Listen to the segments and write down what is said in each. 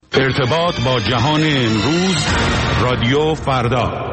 ارتباط با جهان امروز، رادیو فردا.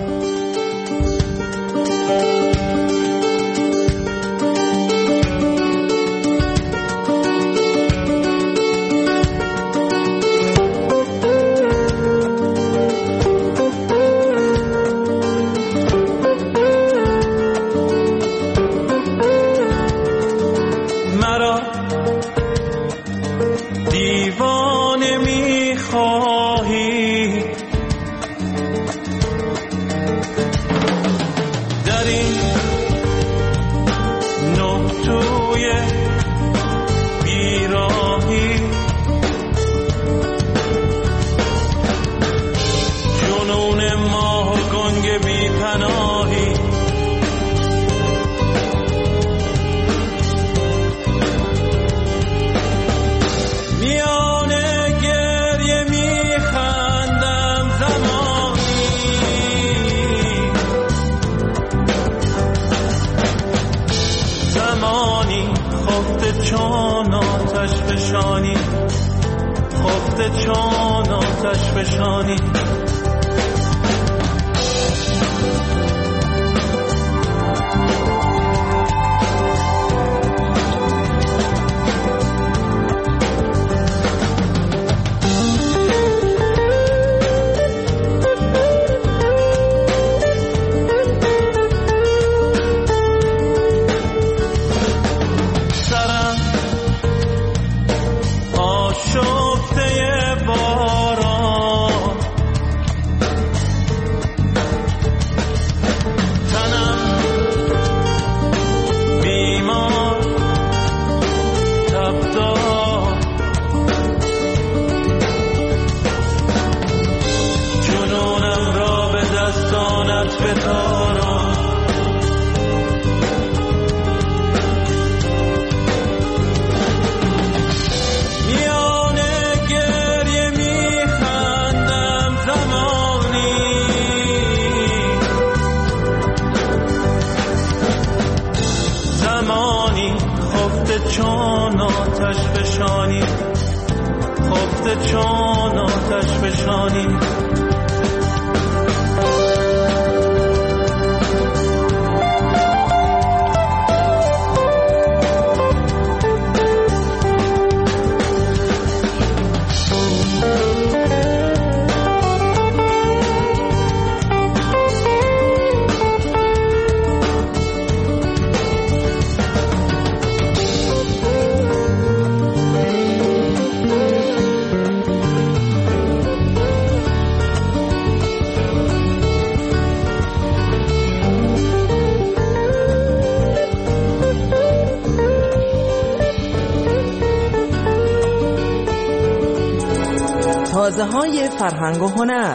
تازه‌های فرهنگ و هنر.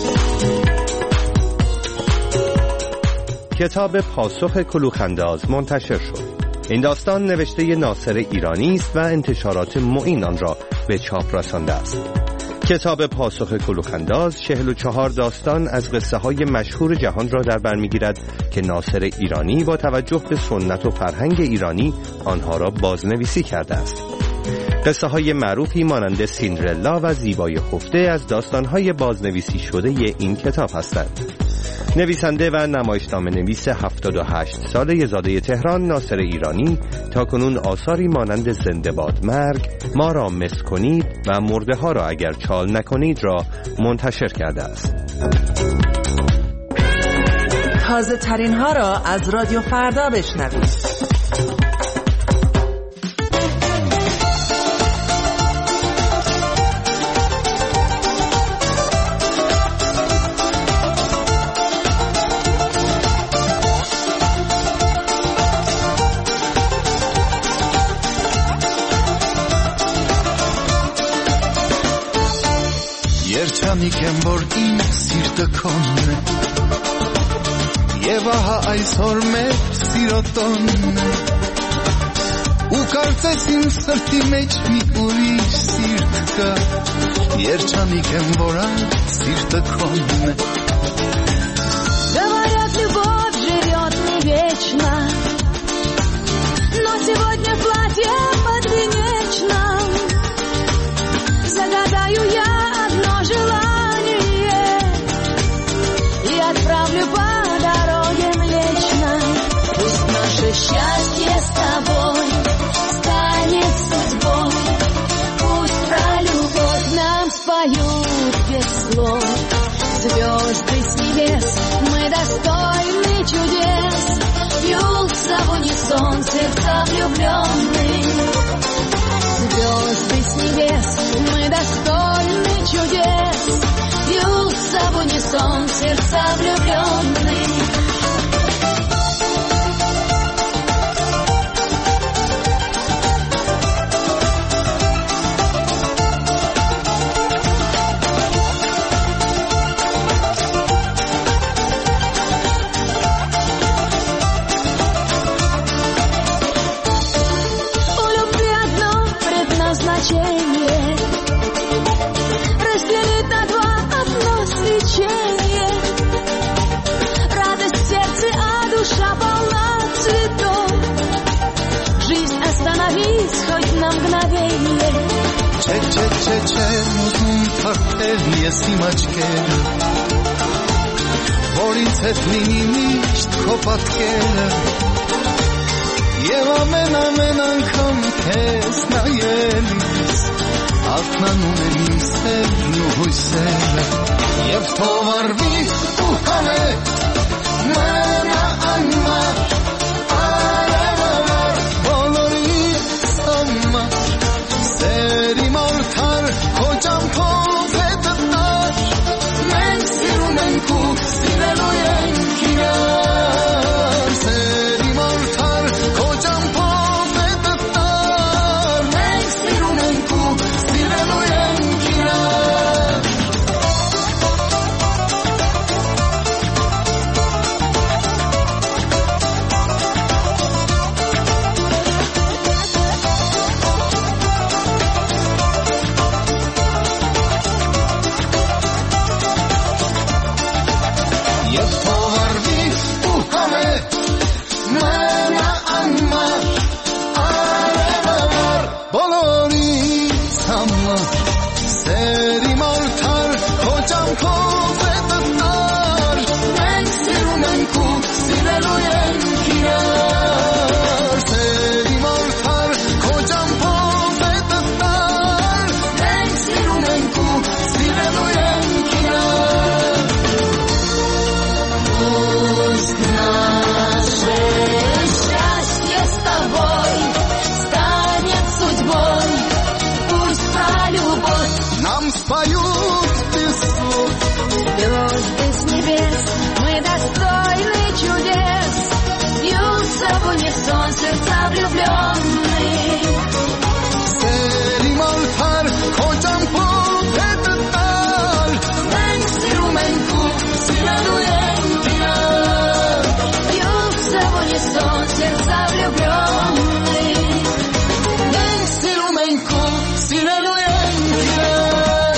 کتاب پاسخ کلوخ‌انداز منتشر شد. این داستان نوشته ناصر ایرانی است و انتشارات معین آن را به چاپ رسانده است. کتاب پاسخ کلوخ‌انداز 44 داستان از قصه‌های مشهور جهان را در بر می‌گیرد که ناصر ایرانی با توجه به سنت و فرهنگ ایرانی آنها را بازنویسی کرده است. قصه های معروفی مانند سیندرلا و زیبای خفته از داستان‌های بازنویسی شده این کتاب هستند. نویسنده و نمایشنامه نویس 78 ساله زاده تهران ناصر ایرانی تاکنون آثاری مانند زنده باد مرگ، ما را مس کنید و مرده ها را اگر چال نکنید را منتشر کرده است. تازه ترین ها را از رادیو فردا بشنوید. Երչանիք եմ որ իմ սիրտը քոնն է Եվ ահա այսօր մեր սիրո տոնն է Ու կարծես իմ սրտի մեջ մի ուրիշ սիրտ կա Երչանիք եմ որ այդ սիրտը քոնն է Говорят, любовь живет не вечно Но сегодня в платье подвенечном Загадаю я Звезды с небес, мы достойны чудес. Бьются в унисон сердца влюбленных. Звезды с небес, мы достойны чудес. Бьются в унисон сердца влюбленных. Разделить на два одно свечение. Радость в сердце, а душа полна цветов. Жизнь остановись хоть на мгновение. Ուզում թարթել ես իմ աչքերը, որից հետ լինի միշտ քո պատկերը, և ամեն անգամ քեզ նայելիս արթնանում են իմ սերն ու հույսերը, և թող արվի ու հանե մնա անմար արևավոր բոլորիս համար, սերի մորթար քո ճամփով հետդ տար, մենք սիրում ենք ու սիրելու ենք իրար, սերի մորթար քո ճամփով հետդ տար, մենք սիրում ենք ու սիրելու ենք իրար. Եվ թող արվի ու հանե մնա անմար արևավոր բոլորիս համար, սերի մորթար քո ճամփով հետդ տար, մենք սիրում ենք ու սիրելու ենք իրար, սերի մորթար քո ճամփով հետդ տար, մենք սիրում ենք ու սիրելու ենք իրար. Пусть наше счастье с тобой станет судьбой, пусть про любовь нам споют без слов. Звезды с небес, мы достойны чудес. Бьются в унисон сердца влюбленных. Սերի մորթար քո ճամփով հետդ տար, մենք սիրում ենք ու սիրելու ենք իրար, Бьются в унисон сердца влюбленных. մենք սիրում ենք ու սիրելու ենք իրար.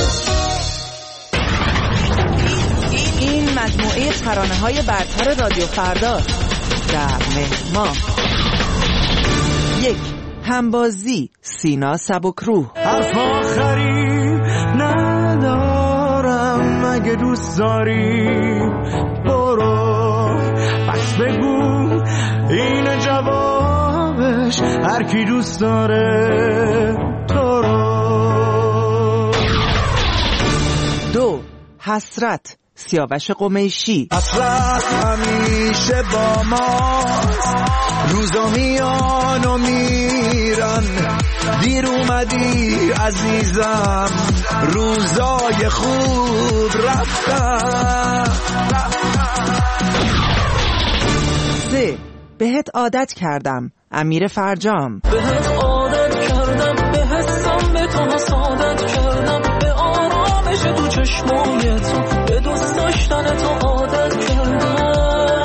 این مجموعه ترانه‌های برتر رادیو فردا در مهر. 1. همبازی سینا سبکروح. حرف آخری ندارم، اگه دوست داری برو، پس بگو این جوابش، هر کی دوست داره تو رو. 2. حسرت سیاوش قمیشی. حسرت همیشه با ما، روزا میان و میرن، دیر اومدی عزیزم، روزای خوب رفتن. 3. بهت عادت کردم امیر فرجام. بهت عادت کردم، به حسم به تو حسادت کردم، به آرامش تو چشمای تو، به دوست داشتن تو عادت کردم.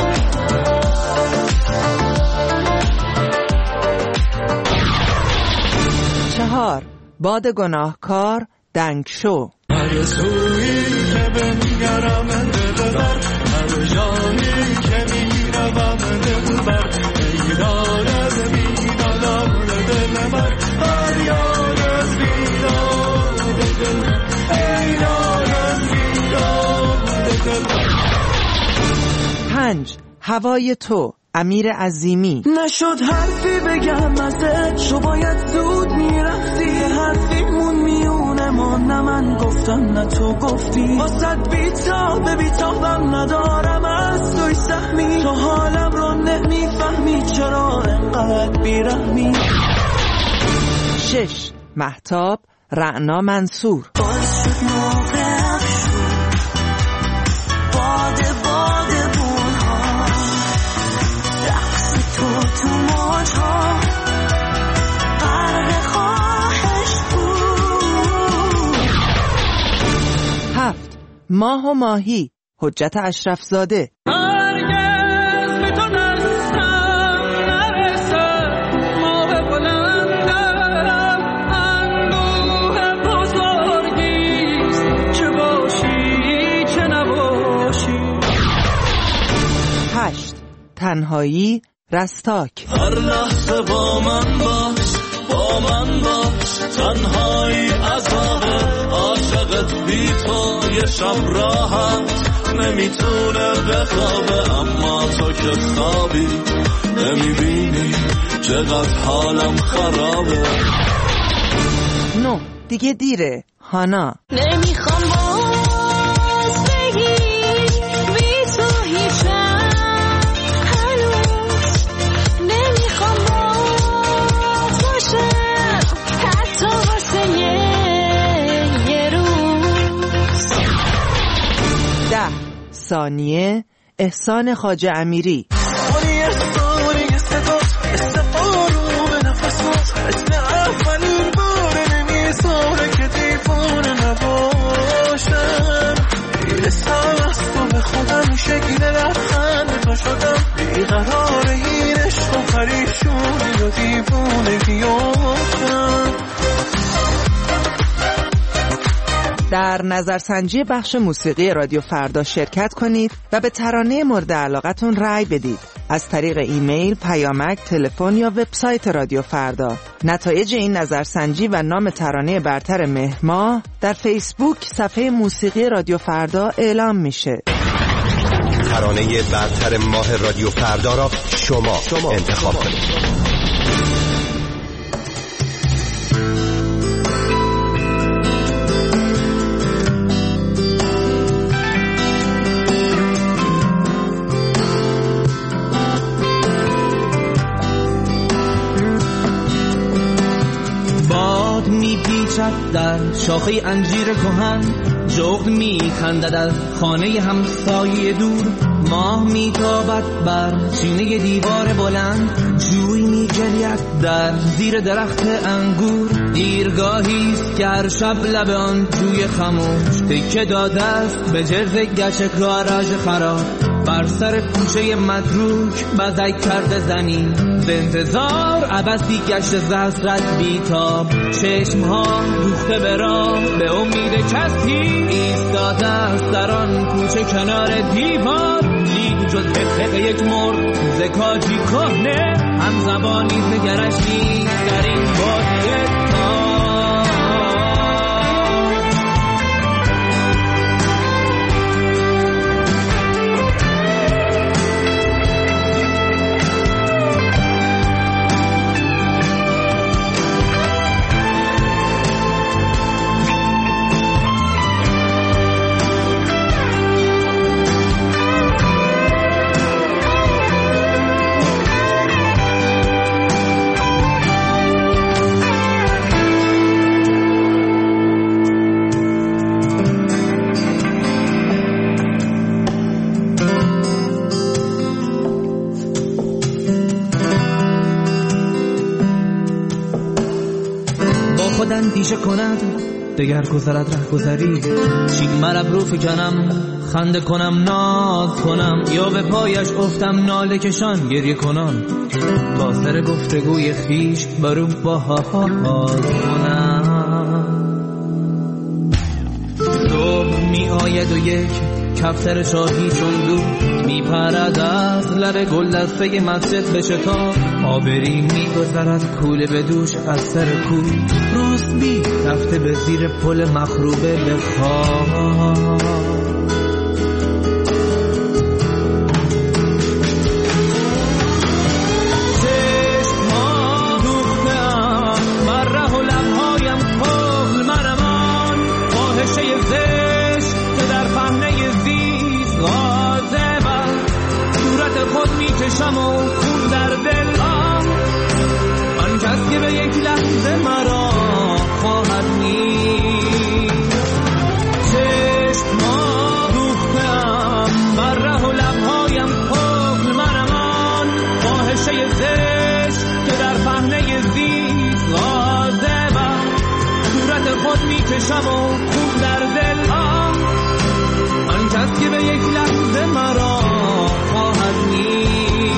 4. باد گناهکار دنگ شو. هر سویی که بنگرم دلبر، هر جایی که میروم دلبر، ایران از بیدادم دلبر، فریاد از بیداد دلبر، ایران از بیداد دلبر. 5. هوای تو امیر عظیمی. نشد حرفی بگم ازت، شو باید زود میرفتی، حرفیمون میونه ما، نه من گفتم گفتم نه تو گفتی واسد بیتابم ندارم از توی سهمی تو حالم رو نمیفهمی چرا انقدر بیرحمی 6. مهتاب رعنا منصور باز شد موقع باده بونها رقص تو موجها غرق خواهش بود 7. ماه و ماهی حجت اشرف زاده تنهایی رستاک هر لحظه با من باش تنهایی عذابه عاشقت بی تو یه شب راحت نمیتونه بخوابه اما تو که خوابی نمیبینی چقدر حالم خرابه 9. دیگه دیره هانا نمیخوام باز بگی بی تو هیچم ثانیه احسان خواجه امیری در نظرسنجی بخش موسیقی رادیو فردا شرکت کنید و به ترانه مورد علاقتون رأی بدید از طریق ایمیل، پیامک، تلفن یا وبسایت رادیو فردا. نتایج این نظرسنجی و نام ترانه برتر مهر ماه در فیسبوک صفحه موسیقی رادیو فردا اعلام میشه. ترانه برتر ماه رادیو فردا را شما انتخاب کنید. میپیچد در شاخه انجیر کهن جغد میخندد از خانه همسایه دور ماه میتابد بر سینه دیوار بلند جوی میجلید در زیر درخت انگور دیرگاهیست که هر شب لب آن جوی خموش تکه داده است به جرز گچ گاراژ خراب بر سر کوچه مدروک بزک کرده زمین به انتظار عبثی گشت زهرت بیتاب چشمها دوخته به راه به امید کسی ایستاده است در آن کوچه کنار دیوار لیگ جز حقق یک مرد زکاجی کهنه هم زبانی نگرش نیست در این بادیه اندیشه کند دگر گذرد ره گذری چین مرب رو فکنم خنده کنم ناز کنم یا به پایش افتم ناله کشان گریه کنم با سر گفتگوی خیش برو باز کنم صبح می آید و یک کفتر شاهی چون دو می پرد از لب گل دسته مسجد به شتاب آبری می گذرد کوله به دوش از سر کو روسبی رفته به زیر پل مخروبه به خواب چشما دوختم بر ره و لبهایم پل منمان خواهشه میکشم و خون در دل آن کس که به یک لحظه مرا خواهد نیست. چشم‌ها دوختم بر ره و لبهایم پاک منمان فاحشه زشت که در پهنه زیست غاضبم صورت خود میکشم و خون در دل آن کس که به یک لحظه مرا خواهد نیست.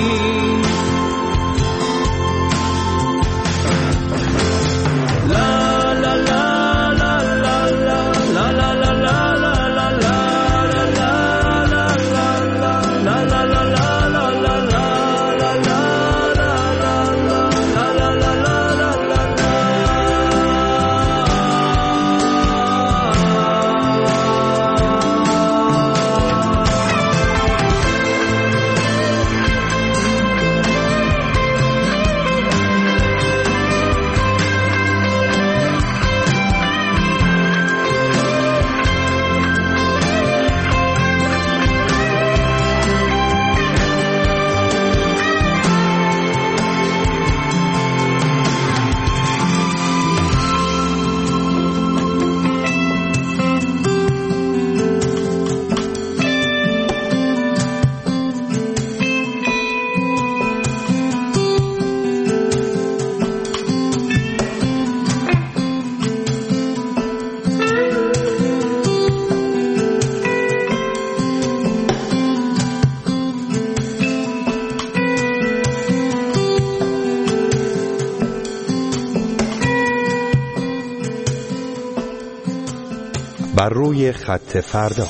بر روی خط فردا.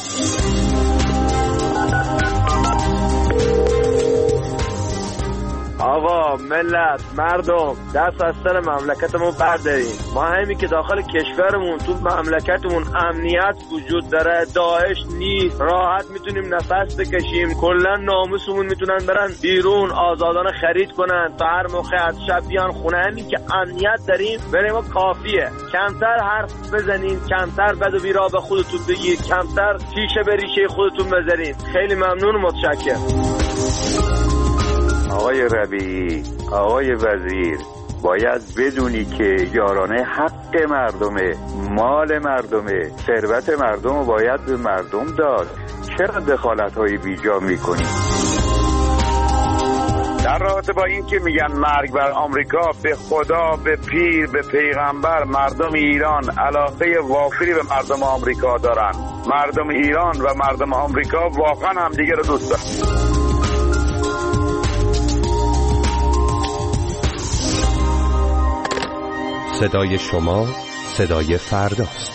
آقا، ملت، مردم، دست از سر مملکتمون برداریم. ما همین که داخل کشورمون تو مملکتمون امنیت وجود داره، داعش نیست، راحت میتونیم نفس بکشیم، کلا ناموسمون میتونن برن بیرون آزادانه خرید کنن تا هر موقع از شب بیان خونه. همین که امنیت داریم برای ما کافیه. کمتر حرف بزنین، کمتر بد و بیرا به خودتون بگید، کمتر شیشه به ریشه خودتون بذارین. خیلی ممنون و متشکرم. آقای ربیعی، آقای وزیر، باید بدونی که یارانه حق مردمه، مال مردمه، ثروت مردم رو باید به مردم داد. چرا دخالت‌های بیجا میکنی؟ در رابطه با این که میگن مرگ بر آمریکا، به خدا، به پیر، به پیغمبر، مردم ایران علاقه وافری به مردم آمریکا دارن. مردم ایران و مردم آمریکا واقعا همدیگه رو دوست دارن. صدای شما صدای فرداست.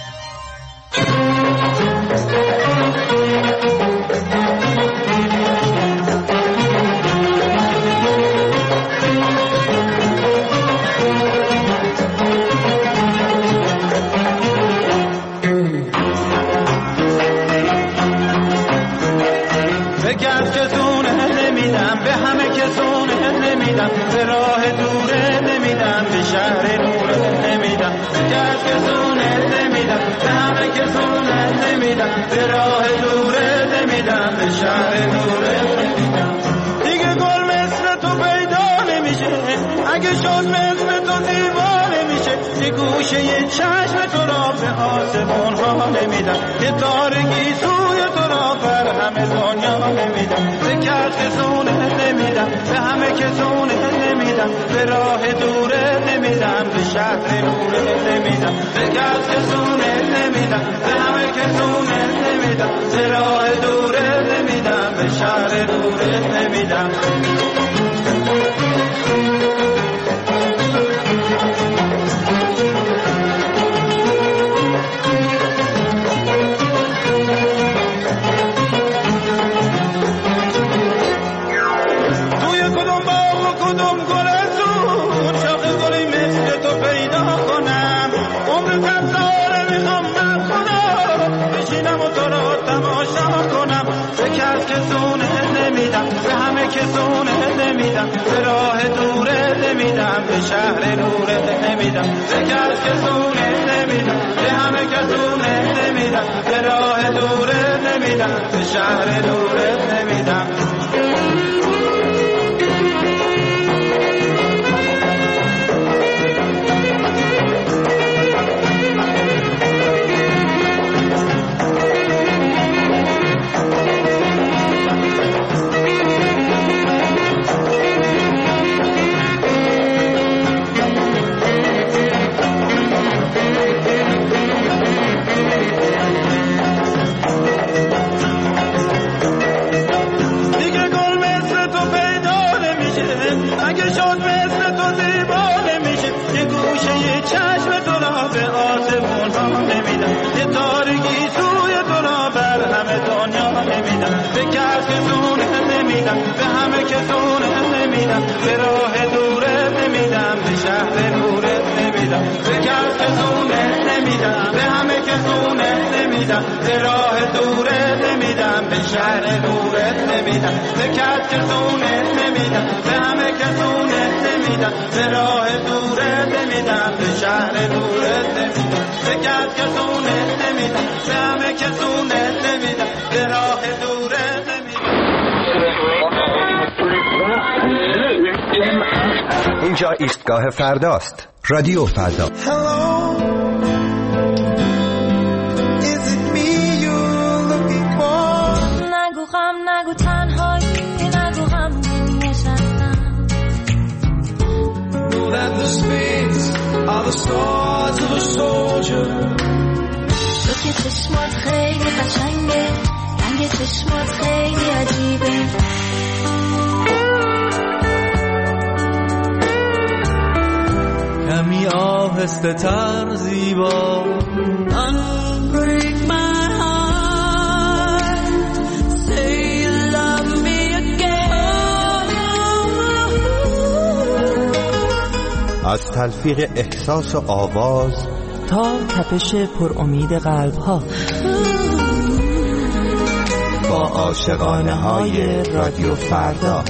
به گرچتونه نمیدم، به همه کسونه نمیدم، به راه دوره نمیدم، به شهر نوره نمیدم، به گرچتونه نمیدم، به همه کسونه نمیدم، به راه دوره نمیدم، به شهر نوره نمیدم. دیگه گل مثل تو پیدا نمیشه، اگه شد مثل تو دیوانه میشه. یه گوشه یه چشم تو را به آسمون ها نمیدم، یه تارگی سوی تو را بر همه دنیا نمیدم. به کسونه نمیدم، به همه کسونه نمیدم، به راه دوره نمیدم، به شهر نوره نمیدم. به کسونه نمیدم، به همه کسونه نمیدم، به راه دوره نمیدم، به شهر نوره نمیدم. به همه کسونه نمیدم، به راه دوره نمیدم، به شهر نوره نمیدم. به کسونه نمیدم، به همه کسونه نمیدم، به راه دوره نمیدم، به شهر نوره نمیدم. نمیدم یه تاریکی توی دلا بر همه دنیا نمیدم به کسی زونه نمیدم به همه کسونه نمیدم به راه دوره نمیدم به شهر نوره نمیدم به کسی زونه نمیدم به همه کسونه نمیدم به راه دوره نمیدم به شهر نوره نمیدم به کسی زونه نمیدم به همه کسونه نمیدم به راه دوره نمیدم به شهر نوره نمیدم به کسی زونه نمیدم به همه کسونه نمیدم به راه دوره نمیدم. اینجا ایستگاه فرداست. رادیو فردا. نگو غم نگو تنهایی نگو غم نشستم Know that the spades are the stars of a soldier. تو که چشمات خیلی قشنگه رنگ چشمات خیلی عجیبه کمی آهسته تر زیبا Unbreak my heart Say you love me again از تلفیق احساس و آواز تا تپش پر امید قلب ها با عاشقانه های رادیو فردا.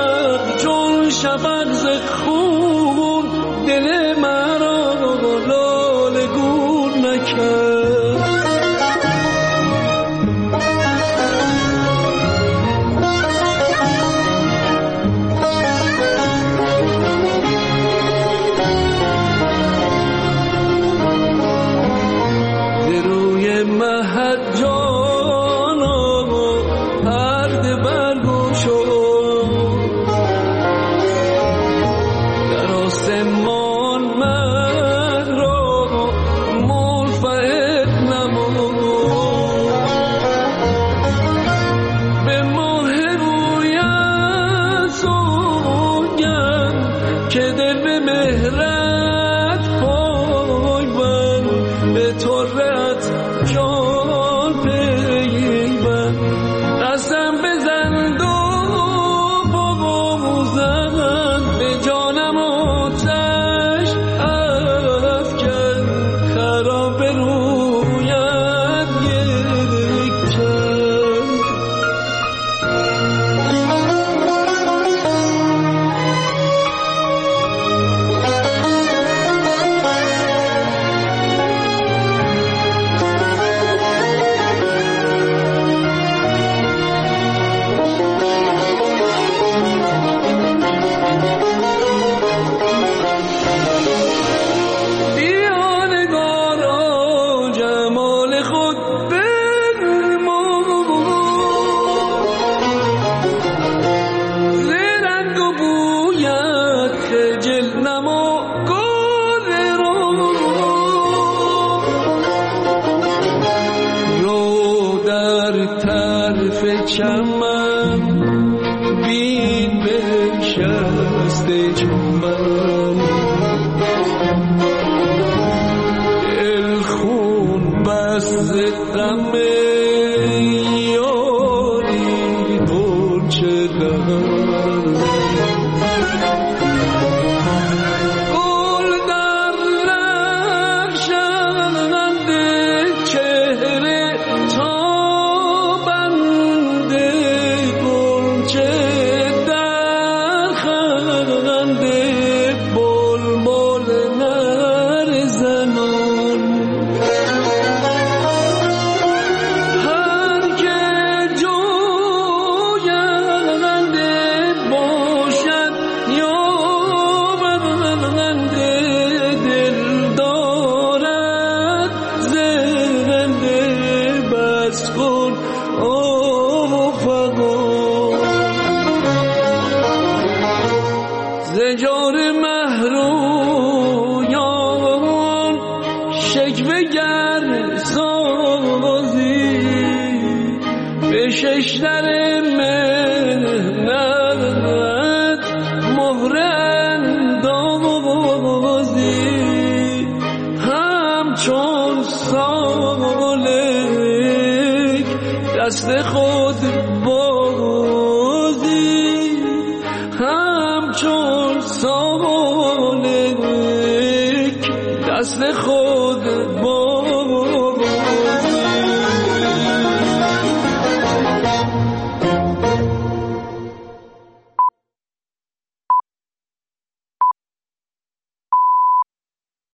شفق ز خون دل مرا طرف چمن بین بنشسته چمن دل خون بست غم یاری گلچه دهن ششتر منت مهر اندازی همچون سالک دست خود بازی همچون سالک دست خود بازی